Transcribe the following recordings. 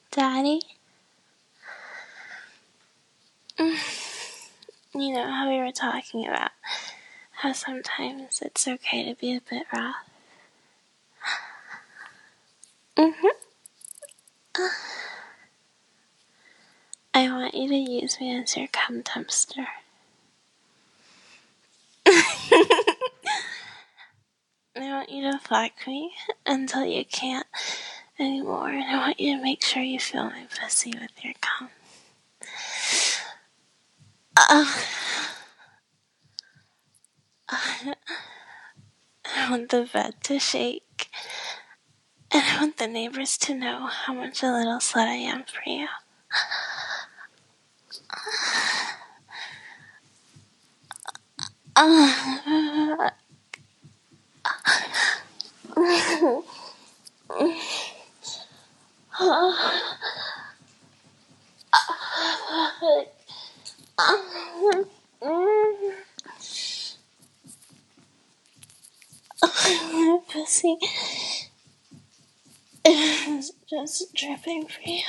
Daddy? You know how we were talking about how sometimes it's okay to be a bit rough? I want you to use me as your cum dumpster. I want you to fuck me until you can't anymore, and I want you to make sure you fill my pussy with your cum. I want the bed to shake, and I want the neighbors to know how much a little slut I am for you. My pussy is just dripping for you.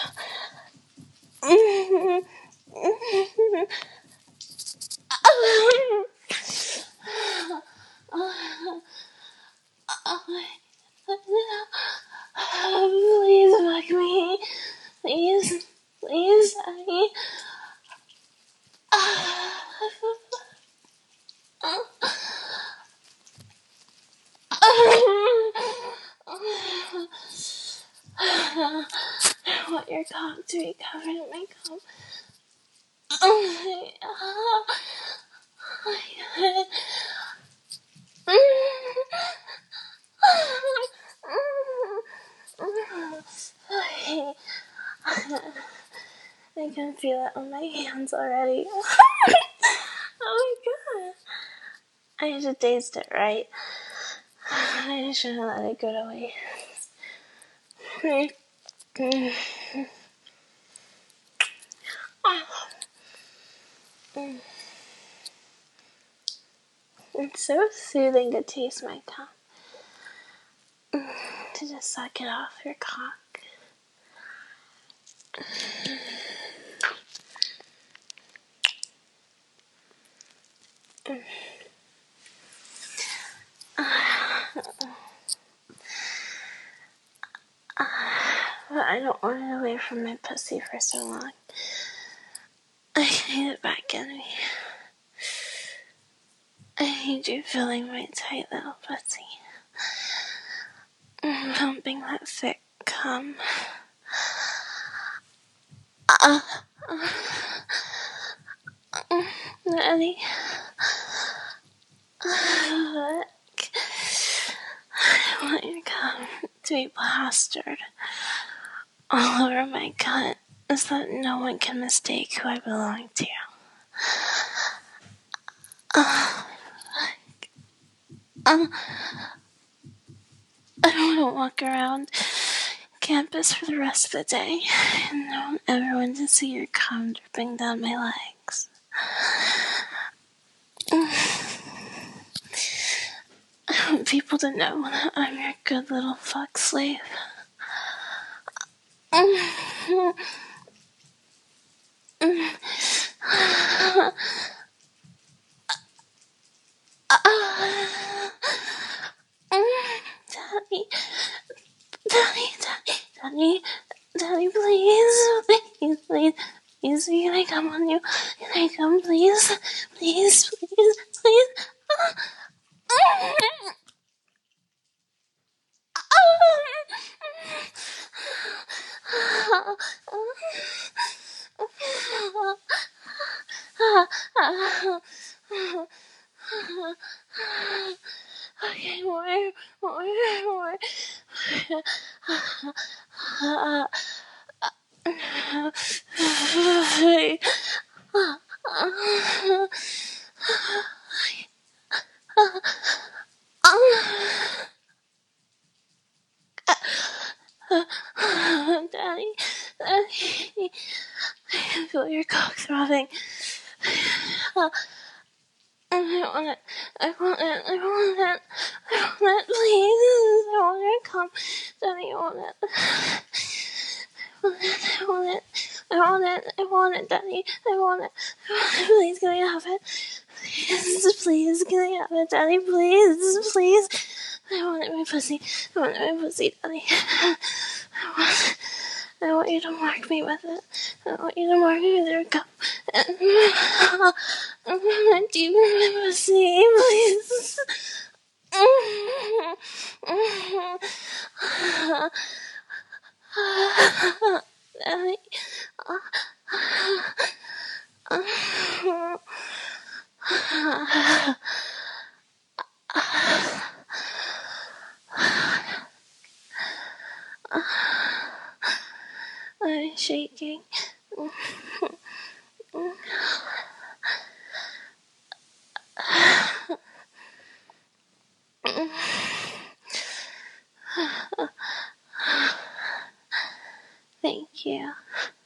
Please fuck me. Please, Daddy. I want your cock to be covered in my cum. Oh my God. I can feel it on my hands already. Oh my God. I should taste it, right? I should have let it go to waste. It's so soothing to taste my cum. To just suck it off your cock. But I don't want it away from my pussy for so long. I need it back in me. I need you filling my tight little pussy. Pumping that thick cum. Daddy. Look. I want your cum to be plastered all over my cunt so that no one can mistake who I belong to. I don't want to walk around campus for the rest of the day and I want everyone to see your cum dripping down my legs. I want people to know that I'm your good little fuck slave. Daddy, please, can I come on you? Can I come, please? Please. Okay, more. Daddy, I can feel your cock throbbing. I want it, please. I want your cum. Daddy, I want it. I want it, Daddy. I want it. Please, can I have it? Please, can I have it, Daddy? Please, please. I want it, my pussy. I want it, my pussy, Daddy. I want you to mark me with it. I want you to mark me with your cup. And deep in my pussy, please. Daddy. I'm shaking. Thank you.